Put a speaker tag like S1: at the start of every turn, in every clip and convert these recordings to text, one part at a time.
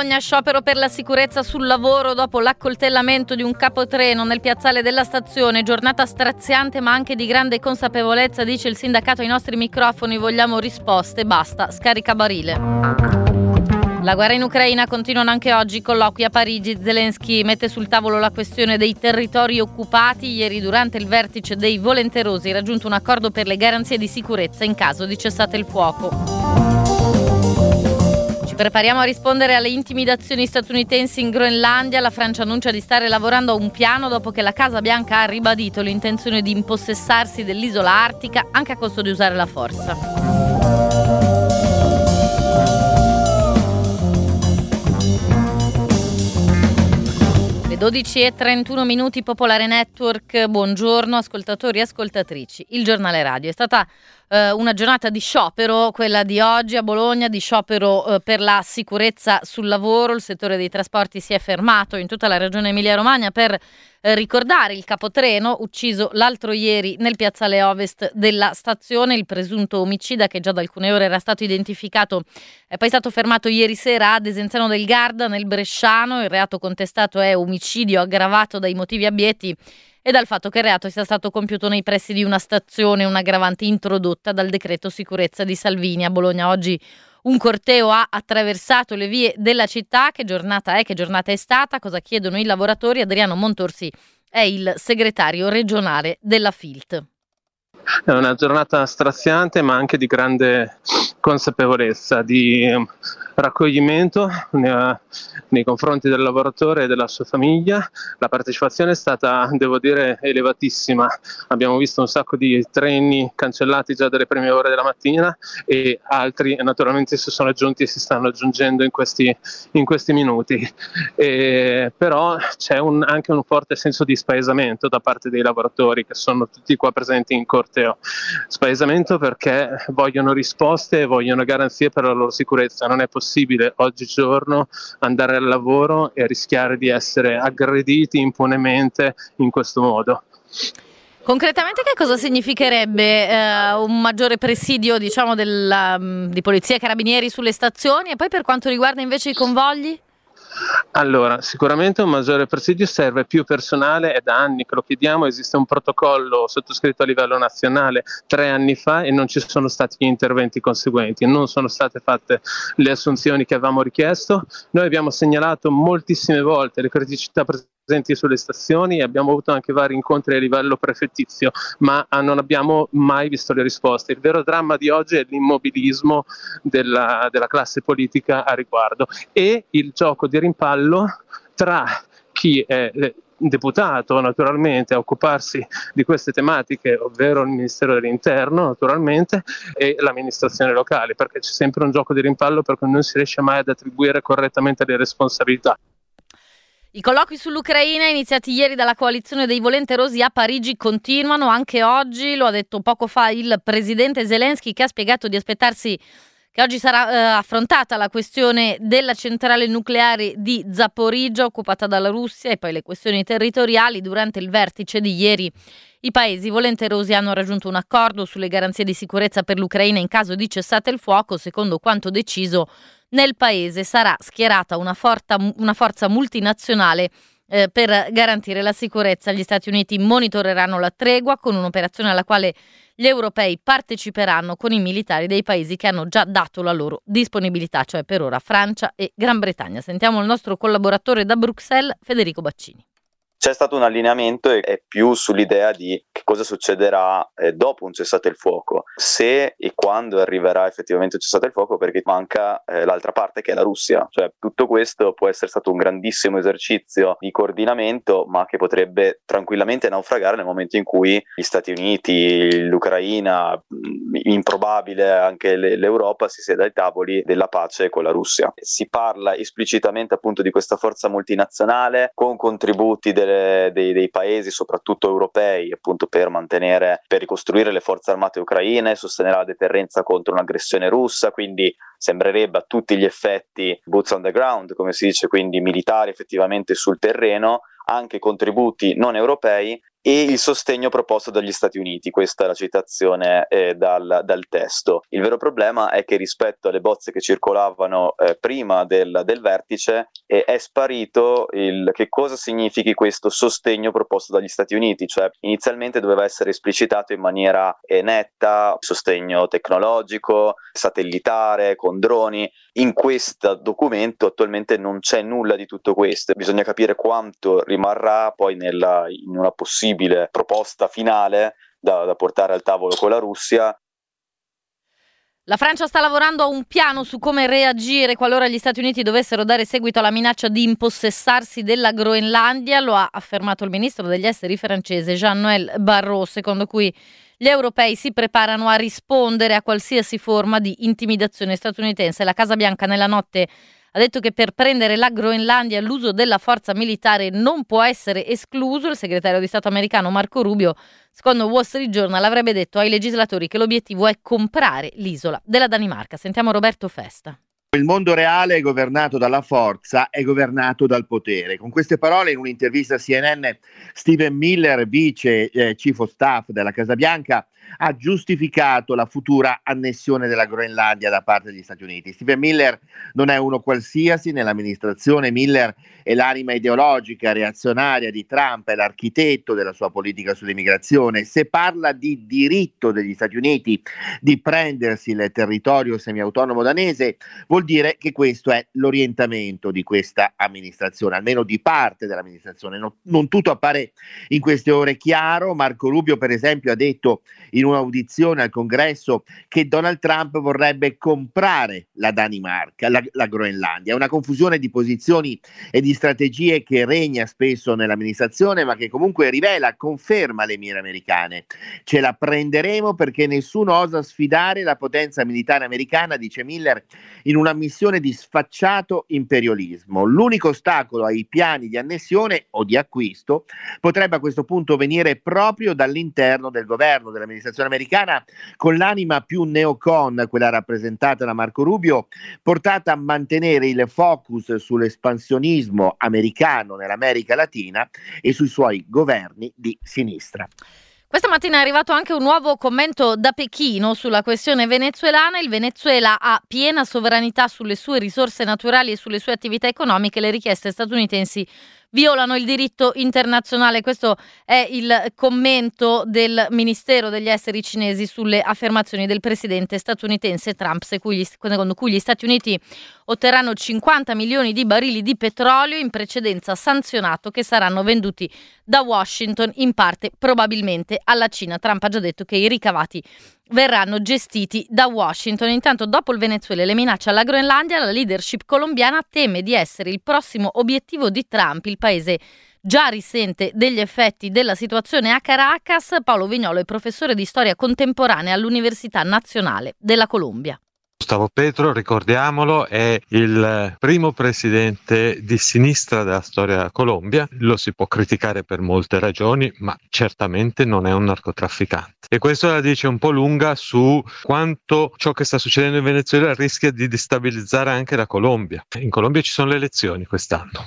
S1: Bologna, sciopero per la sicurezza sul lavoro dopo l'accoltellamento di un capotreno nel piazzale della stazione. Giornata straziante ma anche di grande consapevolezza, dice il sindacato ai nostri microfoni. Vogliamo risposte, basta scaricabarile. La guerra in Ucraina continuano anche oggi, colloqui a Parigi. Zelensky mette sul tavolo la questione dei territori occupati. Ieri, durante il vertice dei volenterosi, raggiunto un accordo per le garanzie di sicurezza in caso di cessate il fuoco. Ci prepariamo a rispondere alle intimidazioni statunitensi in Groenlandia. La Francia annuncia di stare lavorando a un piano dopo che la Casa Bianca ha ribadito l'intenzione di impossessarsi dell'isola artica, anche a costo di usare la forza. Le 12:31, Popolare Network, buongiorno ascoltatori e ascoltatrici. Il giornale radio. È stata una giornata di sciopero, quella di oggi a Bologna, di sciopero per la sicurezza sul lavoro. Il settore dei trasporti si è fermato in tutta la regione Emilia-Romagna per ricordare il capotreno ucciso l'altro ieri nel piazzale ovest della stazione. Il presunto omicida, che già da alcune ore era stato identificato, è poi stato fermato ieri sera a Desenzano del Garda, nel Bresciano. Il reato contestato è omicidio aggravato dai motivi abietti e dal fatto che il reato sia stato compiuto nei pressi di una stazione, un'aggravante introdotta dal decreto sicurezza di Salvini. A Bologna oggi un corteo ha attraversato le vie della città. Che giornata è? Che giornata è stata? Cosa chiedono i lavoratori? Adriano Montorsi è il segretario regionale della FILT.
S2: È una giornata straziante ma anche di grande consapevolezza, di raccoglimento nei confronti del lavoratore e della sua famiglia. La partecipazione è stata, devo dire, elevatissima. Abbiamo visto un sacco di treni cancellati già dalle prime ore della mattina e altri naturalmente si sono aggiunti e si stanno aggiungendo in questi minuti. Però c'è anche un forte senso di spaesamento da parte dei lavoratori, che sono tutti qua presenti in corteo. Spaesamento perché vogliono risposte e vogliono garanzie per la loro sicurezza. Non è possibile oggigiorno andare al lavoro e rischiare di essere aggrediti impunemente in questo modo.
S1: Concretamente che cosa significherebbe un maggiore presidio, diciamo, di polizia e carabinieri sulle stazioni? E poi per quanto riguarda invece i convogli?
S2: Allora, sicuramente un maggiore presidio, serve più personale, è da anni che lo chiediamo. Esiste un protocollo sottoscritto a livello nazionale 3 anni fa e non ci sono stati gli interventi conseguenti, non sono state fatte le assunzioni che avevamo richiesto. Noi abbiamo segnalato moltissime volte le criticità presenti sulle stazioni e abbiamo avuto anche vari incontri a livello prefettizio, ma non abbiamo mai visto le risposte. Il vero dramma di oggi è l'immobilismo della classe politica a riguardo e il gioco di rimpallo tra chi è deputato naturalmente a occuparsi di queste tematiche, ovvero il Ministero dell'Interno naturalmente, e l'amministrazione locale, perché c'è sempre un gioco di rimpallo perché non si riesce mai ad attribuire correttamente le responsabilità.
S1: I colloqui sull'Ucraina iniziati ieri dalla coalizione dei volenterosi a Parigi continuano anche oggi. Lo ha detto poco fa il presidente Zelensky, che ha spiegato di aspettarsi che oggi sarà affrontata la questione della centrale nucleare di Zaporizhzhia, occupata dalla Russia, e poi le questioni territoriali. Durante il vertice di ieri i paesi volenterosi hanno raggiunto un accordo sulle garanzie di sicurezza per l'Ucraina in caso di cessate il fuoco. Secondo quanto deciso, nel paese sarà schierata una forza multinazionale per garantire la sicurezza. Gli Stati Uniti monitoreranno la tregua con un'operazione alla quale gli europei parteciperanno con i militari dei paesi che hanno già dato la loro disponibilità, cioè per ora Francia e Gran Bretagna. Sentiamo il nostro collaboratore da Bruxelles, Federico Baccini.
S3: C'è stato un allineamento e è più sull'idea di che cosa succederà dopo un cessate il fuoco, se e quando arriverà effettivamente un cessate il fuoco, perché manca l'altra parte, che è la Russia. Cioè tutto questo può essere stato un grandissimo esercizio di coordinamento, ma che potrebbe tranquillamente naufragare nel momento in cui gli Stati Uniti, l'Ucraina, improbabile anche l'Europa, si sieda ai tavoli della pace con la Russia. Si parla esplicitamente appunto di questa forza multinazionale con contributi dei paesi, soprattutto europei, appunto per ricostruire le forze armate ucraine, sostenere la deterrenza contro un'aggressione russa. Quindi sembrerebbe a tutti gli effetti boots on the ground, come si dice, quindi militari effettivamente sul terreno, anche contributi non europei e il sostegno proposto dagli Stati Uniti. Questa è la citazione dal testo. Il vero problema è che rispetto alle bozze che circolavano prima del vertice è sparito che cosa significhi questo sostegno proposto dagli Stati Uniti, cioè inizialmente doveva essere esplicitato in maniera netta, sostegno tecnologico, satellitare, con droni. In questo documento attualmente non c'è nulla di tutto questo, bisogna capire quanto rimarrà poi in una possibile proposta finale da portare al tavolo con la Russia.
S1: La Francia sta lavorando a un piano su come reagire qualora gli Stati Uniti dovessero dare seguito alla minaccia di impossessarsi della Groenlandia, lo ha affermato il ministro degli esteri francese Jean-Noël Barrot, secondo cui gli europei si preparano a rispondere a qualsiasi forma di intimidazione statunitense. La Casa Bianca nella notte ha detto che per prendere la Groenlandia l'uso della forza militare non può essere escluso. Il segretario di Stato americano Marco Rubio, secondo Wall Street Journal, avrebbe detto ai legislatori che l'obiettivo è comprare l'isola della Danimarca. Sentiamo Roberto Festa.
S4: Il mondo reale è governato dalla forza, è governato dal potere. Con queste parole, in un'intervista a CNN, Stephen Miller, vice chief of staff della Casa Bianca, ha giustificato la futura annessione della Groenlandia da parte degli Stati Uniti. Stephen Miller non è uno qualsiasi nell'amministrazione. Miller è l'anima ideologica reazionaria di Trump, è l'architetto della sua politica sull'immigrazione. Se parla di diritto degli Stati Uniti di prendersi il territorio semiautonomo danese, vuol dire che questo è l'orientamento di questa amministrazione, almeno di parte dell'amministrazione. Non tutto appare in queste ore chiaro. Marco Rubio, per esempio, ha detto in un'audizione al Congresso che Donald Trump vorrebbe comprare la Danimarca, la Groenlandia. È una confusione di posizioni e di strategie che regna spesso nell'amministrazione, ma che comunque conferma le mire americane. Ce la prenderemo perché nessuno osa sfidare la potenza militare americana, dice Miller, in una missione di sfacciato imperialismo. L'unico ostacolo ai piani di annessione o di acquisto potrebbe a questo punto venire proprio dall'interno del governo dell'amministrazione americana, con l'anima più neocon, quella rappresentata da Marco Rubio, portata a mantenere il focus sull'espansionismo americano nell'America Latina e sui suoi governi di sinistra.
S1: Questa mattina è arrivato anche un nuovo commento da Pechino sulla questione venezuelana. Il Venezuela ha piena sovranità sulle sue risorse naturali e sulle sue attività economiche. Le richieste statunitensi violano il diritto internazionale. Questo è il commento del Ministero degli Esteri cinesi sulle affermazioni del presidente statunitense Trump, secondo cui gli Stati Uniti otterranno 50 milioni di barili di petrolio, in precedenza sanzionato, che saranno venduti da Washington in parte probabilmente alla Cina. Trump ha già detto che i ricavati verranno gestiti da Washington. Intanto, dopo il Venezuela e le minacce alla Groenlandia, la leadership colombiana teme di essere il prossimo obiettivo di Trump. Il paese già risente degli effetti della situazione a Caracas. Paolo Vignolo è professore di storia contemporanea all'Università Nazionale della Colombia.
S5: Gustavo Petro, ricordiamolo, è il primo presidente di sinistra della storia della Colombia. Lo si può criticare per molte ragioni, ma certamente non è un narcotrafficante. E questo la dice un po' lunga su quanto ciò che sta succedendo in Venezuela rischia di destabilizzare anche la Colombia. In Colombia ci sono le elezioni quest'anno.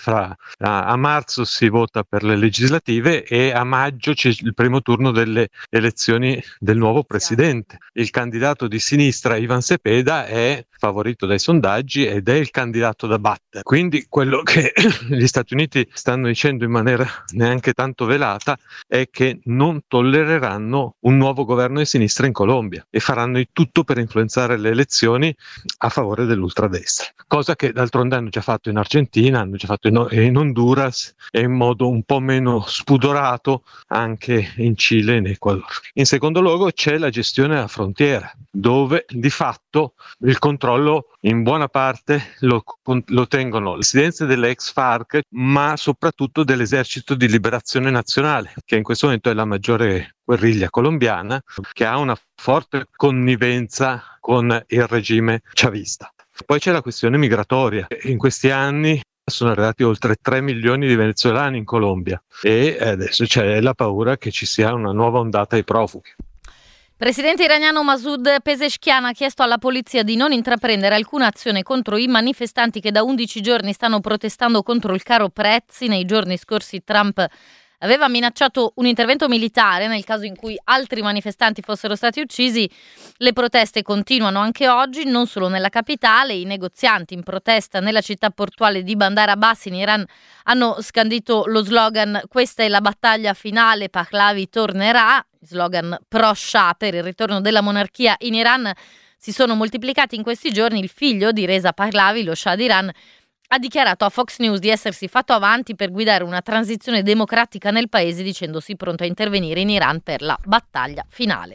S5: A marzo si vota per le legislative e a maggio c'è il primo turno delle elezioni del nuovo presidente. Il candidato di sinistra, Ivan Cepeda, è favorito dai sondaggi ed è il candidato da battere. Quindi quello che gli Stati Uniti stanno dicendo in maniera neanche tanto velata è che non tollereranno un nuovo governo di sinistra in Colombia e faranno di tutto per influenzare le elezioni a favore dell'ultradestra, cosa che d'altronde hanno già fatto in Argentina, hanno già fatto in Honduras e in modo un po' meno spudorato anche in Cile e in Ecuador. In secondo luogo c'è la gestione della frontiera, dove di fatto il controllo in buona parte lo tengono le residenze delle ex FARC, ma soprattutto dell'Esercito di Liberazione Nazionale, che in questo momento è la maggiore guerriglia colombiana, che ha una forte connivenza con il regime chavista. Poi c'è la questione migratoria. In questi anni sono arrivati oltre 3 milioni di venezuelani in Colombia e adesso c'è la paura che ci sia una nuova ondata di profughi.
S1: Il presidente iraniano Masoud Pezeshkian ha chiesto alla polizia di non intraprendere alcuna azione contro i manifestanti che da 11 giorni stanno protestando contro il caro prezzi. Nei giorni scorsi Trump aveva minacciato un intervento militare nel caso in cui altri manifestanti fossero stati uccisi. Le proteste continuano anche oggi, non solo nella capitale. I negozianti in protesta nella città portuale di Bandar Abbas in Iran hanno scandito lo slogan "Questa è la battaglia finale, Pahlavi tornerà", slogan pro-Shah per il ritorno della monarchia in Iran. Si sono moltiplicati in questi giorni. Il figlio di Reza Pahlavi, lo Shah d'Iran, ha dichiarato a Fox News di essersi fatto avanti per guidare una transizione democratica nel paese, dicendosi pronto a intervenire in Iran per la battaglia finale.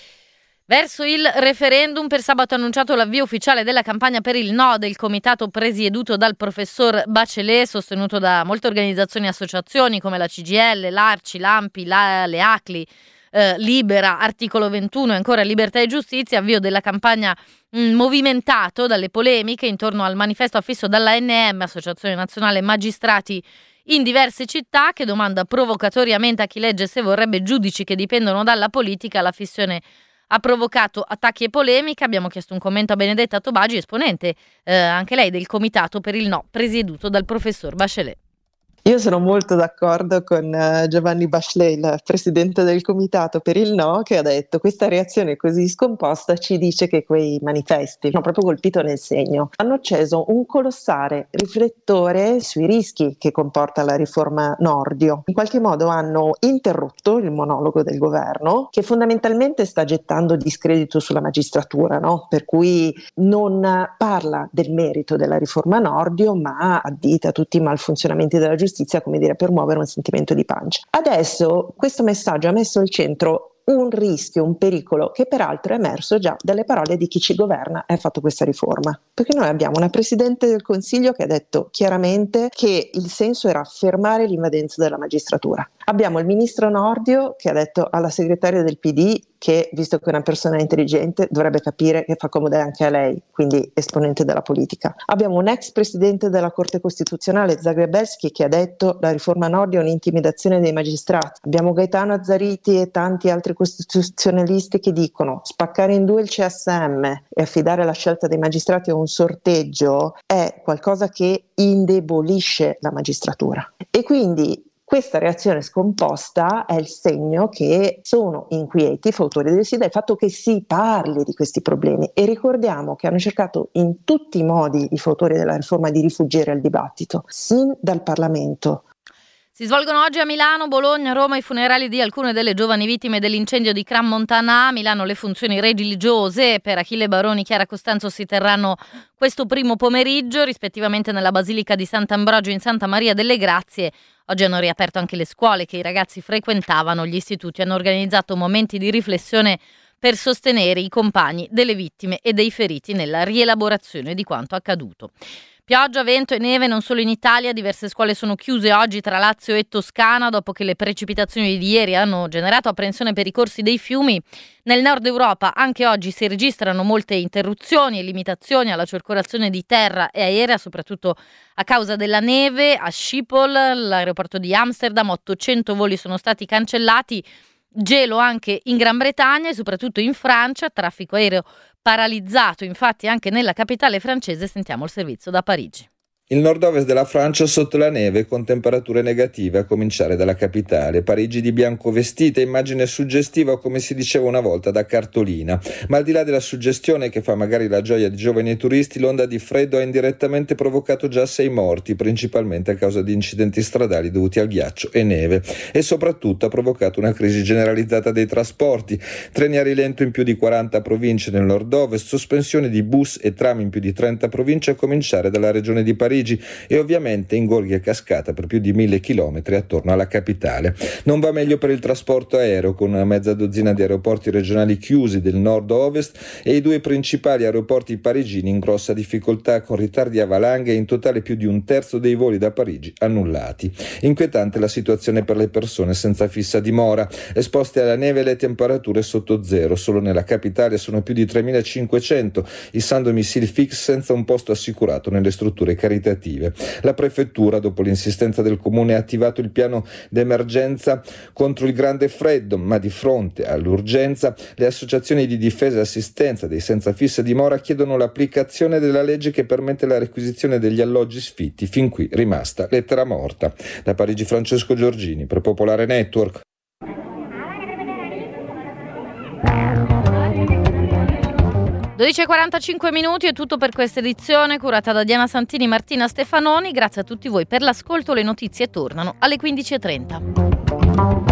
S1: Verso il referendum, per sabato annunciato l'avvio ufficiale della campagna per il no del comitato presieduto dal professor Bachelet, sostenuto da molte organizzazioni e associazioni come la CGIL, l'ARCI, l'ANPI, le ACLI, Libera, Articolo 21 e ancora Libertà e Giustizia. Avvio della campagna movimentato dalle polemiche intorno al manifesto affisso dall'ANM, Associazione Nazionale Magistrati, in diverse città, che domanda provocatoriamente a chi legge se vorrebbe giudici che dipendono dalla politica. La fissione ha provocato attacchi e polemiche. Abbiamo chiesto un commento a Benedetta Tobagi, esponente anche lei del comitato per il no presieduto dal professor Bachelet.
S6: Io sono molto d'accordo con Giovanni Bachelet, il presidente del comitato per il no, che ha detto: questa reazione così scomposta ci dice che quei manifesti hanno proprio colpito nel segno. Hanno acceso un colossale riflettore sui rischi che comporta la riforma Nordio. In qualche modo hanno interrotto il monologo del governo, che fondamentalmente sta gettando discredito sulla magistratura, no? Per cui non parla del merito della riforma Nordio, ma addita tutti i malfunzionamenti della giustizia, come dire, per muovere un sentimento di pancia. Adesso questo messaggio ha messo al centro un rischio, un pericolo che peraltro è emerso già dalle parole di chi ci governa e ha fatto questa riforma. Perché noi abbiamo una Presidente del Consiglio che ha detto chiaramente che il senso era fermare l'invadenza della magistratura. Abbiamo il ministro Nordio che ha detto alla segretaria del PD che, visto che è una persona intelligente, dovrebbe capire che fa comodo anche a lei, quindi esponente della politica. Abbiamo un ex presidente della Corte Costituzionale, Zagrebelsky, che ha detto la riforma Nordio è un'intimidazione dei magistrati. Abbiamo Gaetano Azzariti e tanti altri costituzionalisti che dicono spaccare in due il CSM e affidare la scelta dei magistrati a un sorteggio è qualcosa che indebolisce la magistratura. E quindi questa reazione scomposta è il segno che sono inquieti i fautori del sì dal fatto che si parli di questi problemi, e ricordiamo che hanno cercato in tutti i modi i fautori della riforma di rifuggire al dibattito, sin dal Parlamento.
S1: Si svolgono oggi a Milano, Bologna, Roma i funerali di alcune delle giovani vittime dell'incendio di Crans-Montana. A Milano le funzioni religiose per Achille Baroni e Chiara Costanzo si terranno questo primo pomeriggio, rispettivamente nella Basilica di Sant'Ambrogio e in Santa Maria delle Grazie. Oggi hanno riaperto anche le scuole che i ragazzi frequentavano. Gli istituti hanno organizzato momenti di riflessione per sostenere i compagni delle vittime e dei feriti nella rielaborazione di quanto accaduto. Pioggia, vento e neve non solo in Italia. Diverse scuole sono chiuse oggi tra Lazio e Toscana dopo che le precipitazioni di ieri hanno generato apprensione per i corsi dei fiumi. Nel nord Europa anche oggi si registrano molte interruzioni e limitazioni alla circolazione di terra e aerea, soprattutto a causa della neve. A Schiphol, l'aeroporto di Amsterdam, 800 voli sono stati cancellati. Gelo anche in Gran Bretagna e soprattutto in Francia, traffico aereo paralizzato infatti anche nella capitale francese. Sentiamo il servizio da Parigi.
S7: Il nord-ovest della Francia sotto la neve con temperature negative a cominciare dalla capitale. Parigi di bianco vestita, immagine suggestiva come si diceva una volta da cartolina. Ma al di là della suggestione che fa magari la gioia di giovani turisti, l'onda di freddo ha indirettamente provocato già 6 morti, principalmente a causa di incidenti stradali dovuti al ghiaccio e neve. E soprattutto ha provocato una crisi generalizzata dei trasporti. Treni a rilento in più di 40 province nel nord-ovest, sospensione di bus e tram in più di 30 province a cominciare dalla regione di Parigi, e ovviamente ingorghi a cascata per più di 1000 chilometri attorno alla capitale. Non va meglio per il trasporto aereo, con una mezza dozzina di aeroporti regionali chiusi del nord-ovest e i 2 principali aeroporti parigini in grossa difficoltà, con ritardi a valanghe e in totale più di un terzo dei voli da Parigi annullati. Inquietante la situazione per le persone senza fissa dimora, esposte alla neve e alle temperature sotto zero. Solo nella capitale sono più di 3500 i sans domicile fix senza un posto assicurato nelle strutture caritattive aspettative. La prefettura, dopo l'insistenza del comune, ha attivato il piano d'emergenza contro il grande freddo, ma di fronte all'urgenza le associazioni di difesa e assistenza dei senza fissa dimora chiedono l'applicazione della legge che permette la requisizione degli alloggi sfitti, fin qui rimasta lettera morta. Da Parigi Francesco Giorgini per Popolare Network.
S1: 12:45 è tutto per questa edizione curata da Diana Santini e Martina Stefanoni. Grazie a tutti voi per l'ascolto, le notizie tornano alle 15:30.